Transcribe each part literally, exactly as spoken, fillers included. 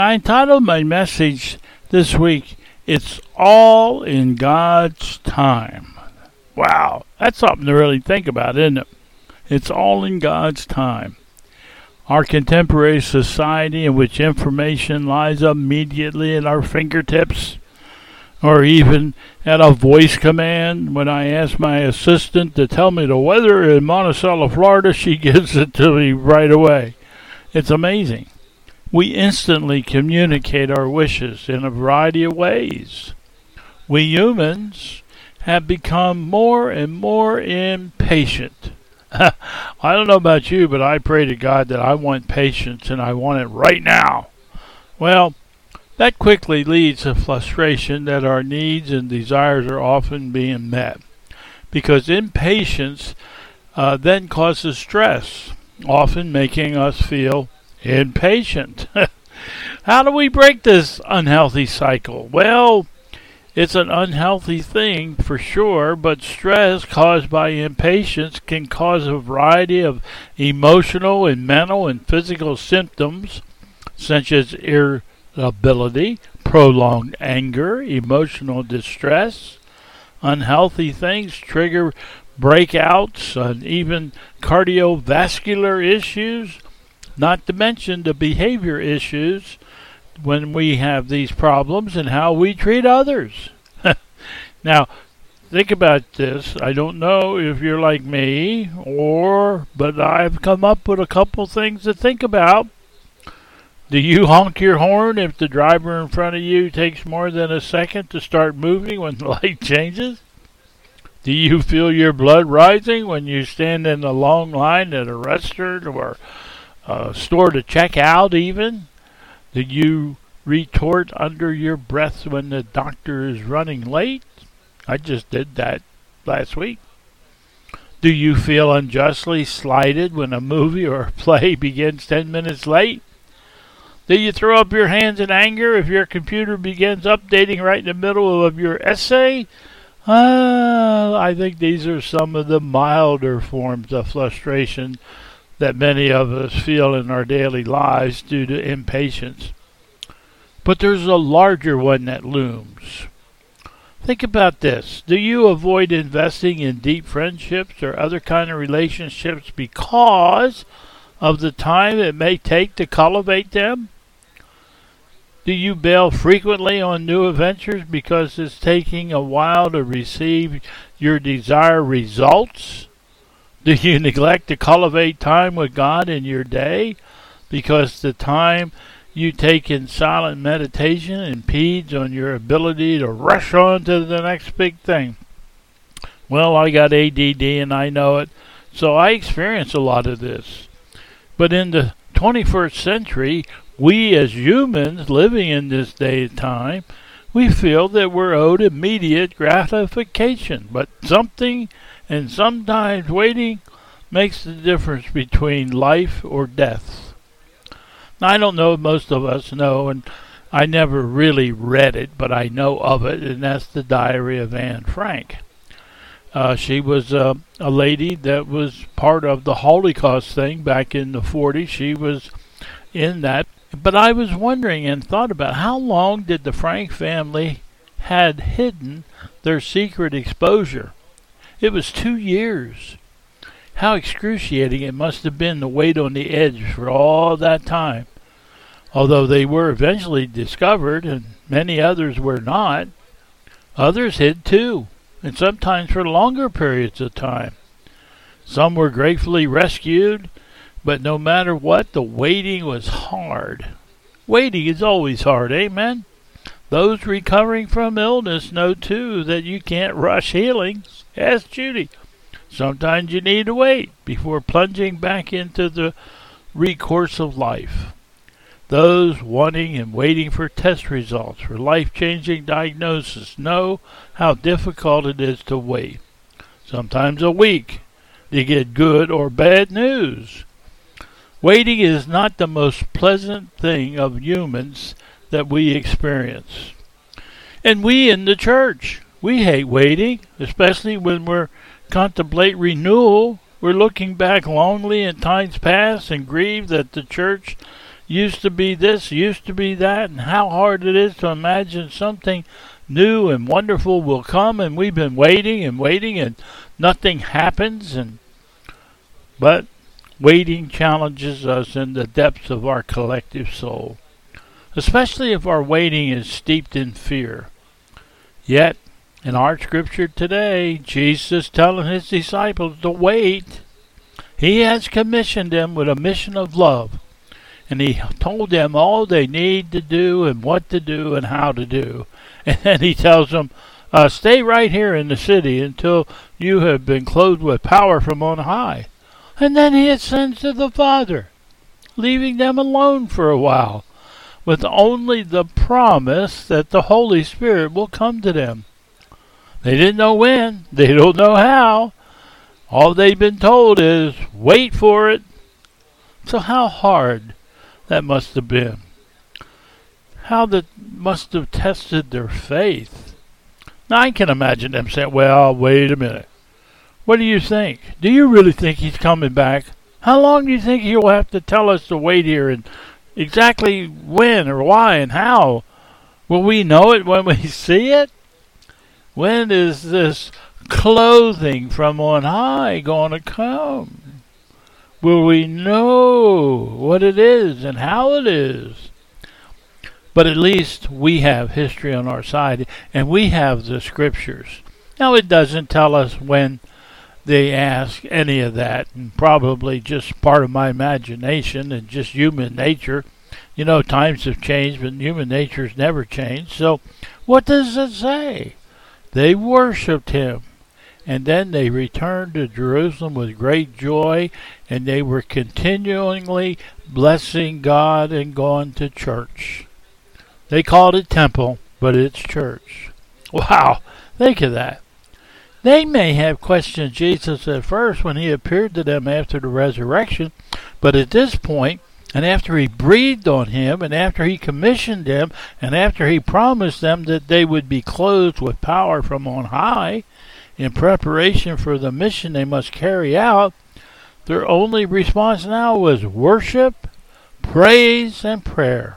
I entitled my message this week, It's All in God's Time. Wow, that's something to really think about, isn't it? It's all in God's time. Our contemporary society, in which information lies immediately at our fingertips, or even at a voice command. When I ask my assistant to tell me the weather in Monticello, Florida, she gives it to me right away. It's amazing. We instantly communicate our wishes in a variety of ways. We humans have become more and more impatient. I don't know about you, but I pray to God that I want patience and I want it right now. Well, that quickly leads to frustration that our needs and desires are often being met, because impatience uh, then causes stress, often making us feel impatient. How do we break this unhealthy cycle? Well, it's an unhealthy thing for sure, but stress caused by impatience can cause a variety of emotional and mental and physical symptoms, such as irritability, prolonged anger, emotional distress. Unhealthy things trigger breakouts and even cardiovascular issues, not to mention the behavior issues when we have these problems and how we treat others. Now, think about this. I don't know if you're like me, or, but I've come up with a couple things to think about. Do you honk your horn if the driver in front of you takes more than a second to start moving when the light changes? Do you feel your blood rising when you stand in a long line at a restaurant or a store to check out even? Do you retort under your breath when the doctor is running late? I just did that last week. Do you feel unjustly slighted when a movie or a play begins ten minutes late? Do you throw up your hands in anger if your computer begins updating right in the middle of your essay? Uh, I think these are some of the milder forms of frustration that many of us feel in our daily lives due to impatience. But there's a larger one that looms. Think about this. Do you avoid investing in deep friendships or other kind of relationships because of the time it may take to cultivate them? Do you bail frequently on new adventures because it's taking a while to receive your desired results? Do you neglect to cultivate time with God in your day because the time you take in silent meditation impedes on your ability to rush on to the next big thing? Well, I got A D D and I know it, so I experience a lot of this. But in the twenty-first century, we as humans living in this day and time, we feel that we're owed immediate gratification, but something and sometimes waiting makes the difference between life or death. Now, I don't know if most of us know, and I never really read it, but I know of it, and that's the Diary of Anne Frank. Uh, she was uh, a lady that was part of the Holocaust thing back in the forties. She was in that. But I was wondering and thought about how long did the Frank family had hidden their secret exposure? It was two years. How excruciating it must have been to wait on the edge for all that time. Although they were eventually discovered, and many others were not, others hid too, and sometimes for longer periods of time. Some were gratefully rescued, but no matter what, the waiting was hard. Waiting is always hard, amen? Those recovering from illness know, too, that you can't rush healing. Ask Judy. Sometimes you need to wait before plunging back into the recourse of life. Those wanting and waiting for test results for life-changing diagnosis know how difficult it is to wait. Sometimes a week to get good or bad news. Waiting is not the most pleasant thing of humans that we experience. And we in the church, we hate waiting, especially when we're contemplate renewal. We're looking back longingly in times past and grieve that the church used to be this, used to be that, and how hard it is to imagine something new and wonderful will come, and we've been waiting and waiting and nothing happens. And but waiting challenges us in the depths of our collective soul, especially if our waiting is steeped in fear. Yet, in our scripture today, Jesus telling his disciples to wait. He has commissioned them with a mission of love, and he told them all they need to do and what to do and how to do. And then he tells them, uh, stay right here in the city until you have been clothed with power from on high. And then he ascends to the Father, leaving them alone for a while, with only the promise that the Holy Spirit will come to them. They didn't know when. They don't know how. All they've been told is, wait for it. So how hard that must have been. How that must have tested their faith. Now I can imagine them saying, well, wait a minute. What do you think? Do you really think he's coming back? How long do you think he'll have to tell us to wait here, and exactly when or why and how? Will we know it when we see it? When is this clothing from on high going to come? Will we know what it is and how it is? But at least we have history on our side, and we have the scriptures. Now it doesn't tell us when they ask any of that, and probably just part of my imagination and just human nature. You know, times have changed, but human nature's never changed. So what does it say? They worshipped him, and then they returned to Jerusalem with great joy, and they were continually blessing God and going to church. They called it temple, but it's church. Wow, think of that. They may have questioned Jesus at first when he appeared to them after the resurrection, but at this point, and after he breathed on him, and after he commissioned them, and after he promised them that they would be clothed with power from on high, in preparation for the mission they must carry out, their only response now was worship, praise, and prayer.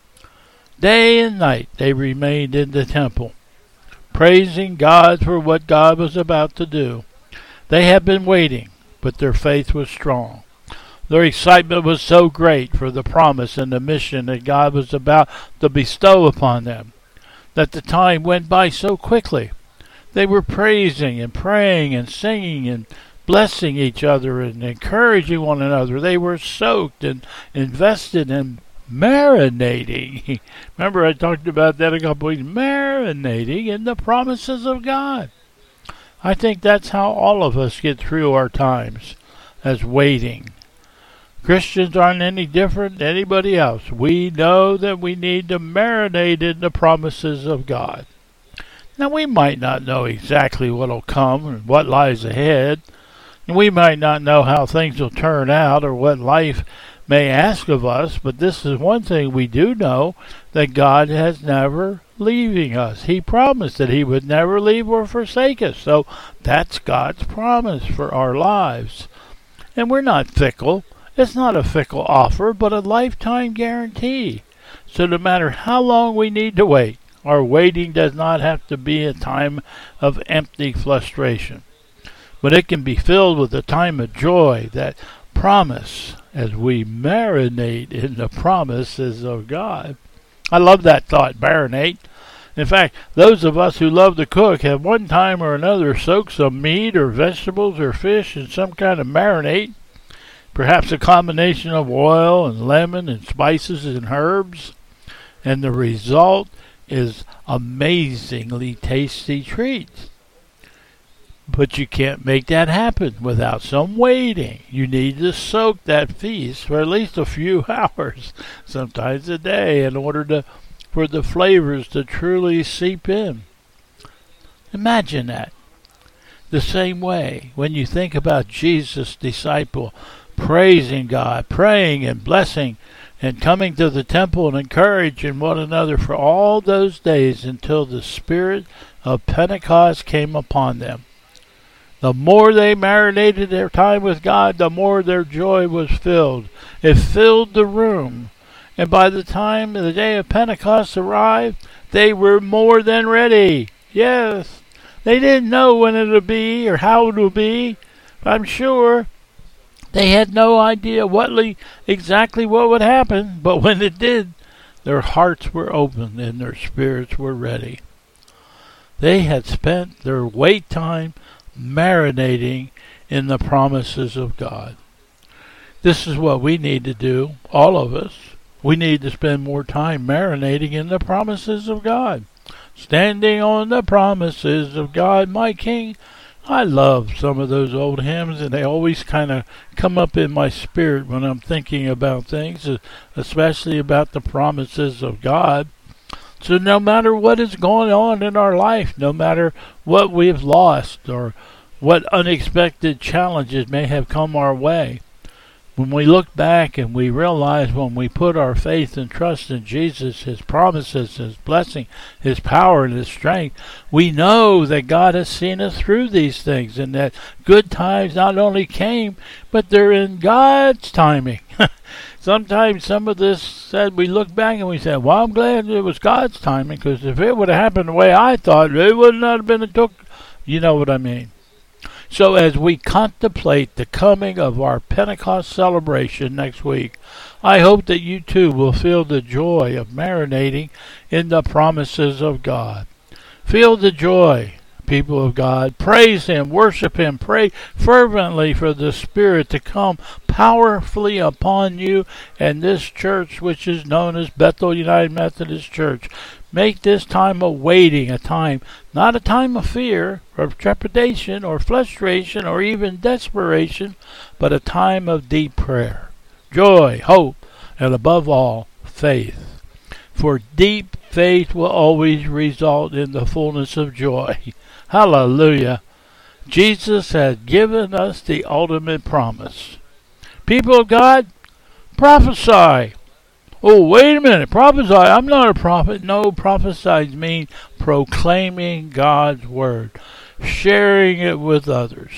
Day and night they remained in the temple, praising God for what God was about to do. They had been waiting, but their faith was strong. Their excitement was so great for the promise and the mission that God was about to bestow upon them that the time went by so quickly. They were praising and praying and singing and blessing each other and encouraging one another. They were soaked and invested in marinating. Remember I talked about that a couple weeks. Marinating in the promises of God. I think that's how all of us get through our times, as waiting. Christians aren't any different than anybody else. We know that we need to marinate in the promises of God. Now, we might not know exactly what will come and what lies ahead, and we might not know how things will turn out or what life may ask of us, but this is one thing we do know, that God has never leaving us. He promised that he would never leave or forsake us, so that's God's promise for our lives. And we're not fickle. It's not a fickle offer, but a lifetime guarantee. So no matter how long we need to wait, our waiting does not have to be a time of empty frustration, but it can be filled with a time of joy, that promise, as we marinate in the promises of God. I love that thought, marinate. In fact, those of us who love to cook have one time or another soaked some meat or vegetables or fish in some kind of marinade. Perhaps a combination of oil and lemon and spices and herbs, and the result is amazingly tasty treats. But you can't make that happen without some waiting. You need to soak that feast for at least a few hours, sometimes a day, in order to for the flavors to truly seep in. Imagine that. The same way, when you think about Jesus' disciple praising God, praying and blessing, and coming to the temple and encouraging one another for all those days until the Spirit of Pentecost came upon them. The more they marinated their time with God, the more their joy was filled. It filled the room. And by the time the day of Pentecost arrived, they were more than ready. Yes, they didn't know when it would be or how it would be. I'm sure they had no idea what le- exactly what would happen. But when it did, their hearts were open and their spirits were ready. They had spent their wait time marinating in the promises of God. This is what we need to do, all of us. We need to spend more time marinating in the promises of God. Standing on the promises of God, my King. I love some of those old hymns, and they always kind of come up in my spirit when I'm thinking about things, especially about the promises of God. So no matter what is going on in our life, no matter what we've lost or what unexpected challenges may have come our way, when we look back and we realize when we put our faith and trust in Jesus, His promises, His blessing, His power, and His strength, we know that God has seen us through these things and that good times not only came, but they're in God's timing. Sometimes some of this said we look back and we say, well, I'm glad it was God's timing, because if it would have happened the way I thought, it would not have been a took. You know what I mean. So as we contemplate the coming of our Pentecost celebration next week, I hope that you too will feel the joy of marinating in the promises of God. Feel the joy, people of God. Praise Him, worship Him, pray fervently for the Spirit to come powerfully upon you and this church, which is known as Bethel United Methodist Church. Make this time of waiting a time, not a time of fear or trepidation or frustration or even desperation, but a time of deep prayer, joy, hope, and above all, faith. For deep faith will always result in the fullness of joy. Hallelujah. Jesus has given us the ultimate promise. People of God, prophesy. Oh, wait a minute. Prophesy. I'm not a prophet. No, prophesy means proclaiming God's word, sharing it with others.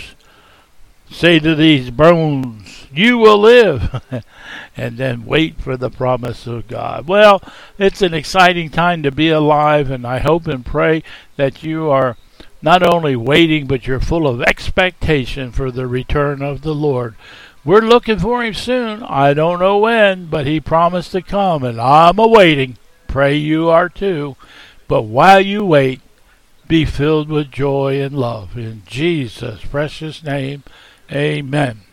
Say to these bones, you will live, and then wait for the promise of God. Well, it's an exciting time to be alive, and I hope and pray that you are not only waiting, but you're full of expectation for the return of the Lord. We're looking for Him soon. I don't know when, but He promised to come, and I'm awaiting. Pray you are too. But while you wait, be filled with joy and love. In Jesus' precious name, amen.